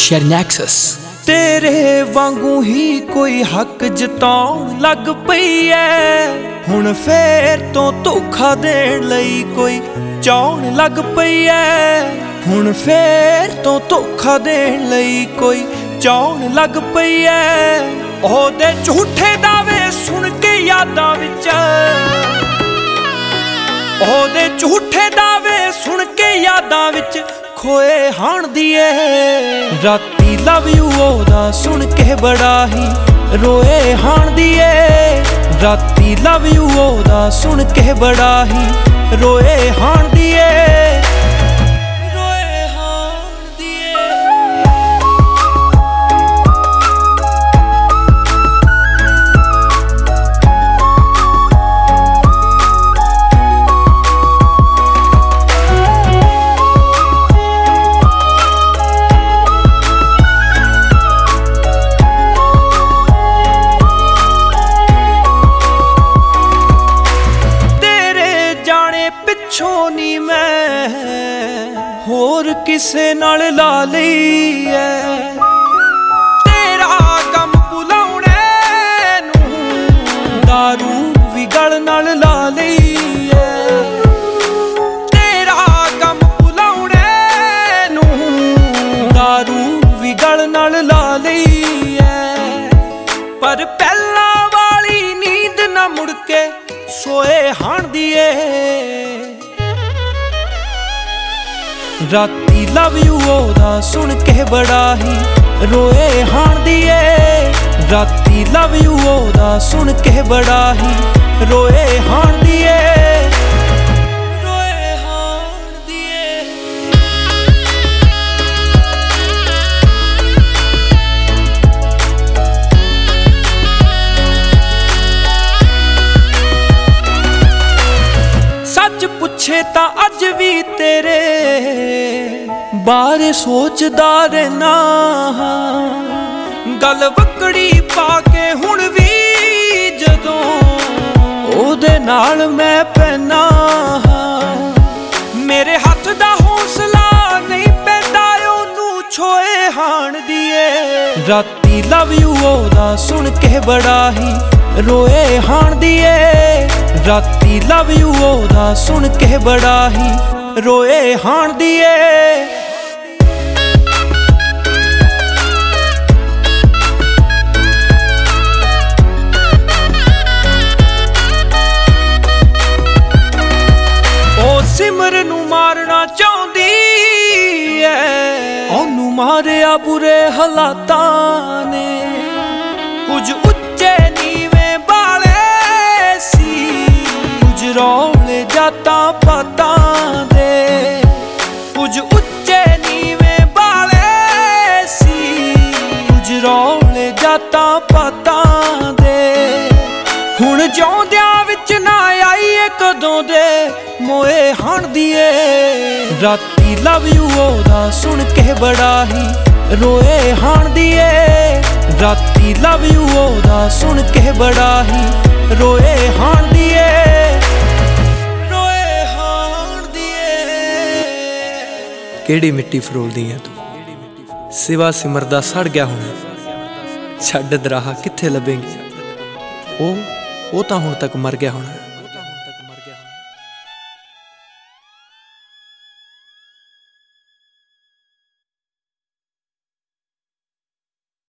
Sharnaxus तेरे वांगू ही कोई हक जताउण लग पई है। हुण फेर तो धोखा देण लई कोई चाउण लग पई है। हुण फेर तो धोखा देण लई कोई चाउण लग पई है। ओहदे झूठे दावे सुन के यादां विच, ओहदे झूठे दावे सुन के यादां विच खोए हाण दिए। राती लव यू ओहदा सुन के बड़ा ही रोए हाण दिए। राती लव यू ओहदा सुन के बड़ा ही रोए हाण दिए। रोए हाण दिए। पिछों नी मैं होर किसे नाल ला लई है। तेरा गम भुलाउणे नूं दारू भी गल नाल ला लई है। तेरा गम भुलाउणे नूं दारू भी गल नाल ला लई है। पर पहला वाली नींद ना मुड़ के सोए हाण दिए। राती लव यू ओहदा सुन के बड़ा ही रोए हाण दिए। राती लव यू ओहदा सुन के बड़ा ही रोए हाण दिए। रोए हाण दिए। सच पुछे तां अज भी तेरे बारे सोचदा रहना। गल वकड़ी पा के हुण भी जदों ओहदे नाल मैं पैना। मेरे हथ दा हौसला नहीं पैंदा ओनू छोए हाण दिए। राती लव यू ओहदा सुन के बड़ा ही रोए हाण दिए। राती लव यू ओहदा सुन के बड़ा ही रोए हाण दिए। ओ सिमर नू मारना चाहुंदी है। ओनू मारिया बुरे हालातां ने। कुछ उच्चे नीवें बाले सी, कुछ रौले जातां पातां दे। कुछ उच्चे नीवें बाले सी, कुछ रौले जातां पातां दे। हुण जिउंदियां विच ना आईए कदों दे मोए हाण दिए। राती लव यू ओहदा सुन के बड़ा ही रोए हाण दिए। राती लव यू ओहदा सुन के बड़ा ही रोए हाण दिए। रोए हाण दिए। केड़ी मिट्टी फरोलदी है तू, सिवा सिमरदा सड़ गया हुण। छड्ड दराहा कित्थे लभेंगी, ओ तां हुण तक मर गया होना।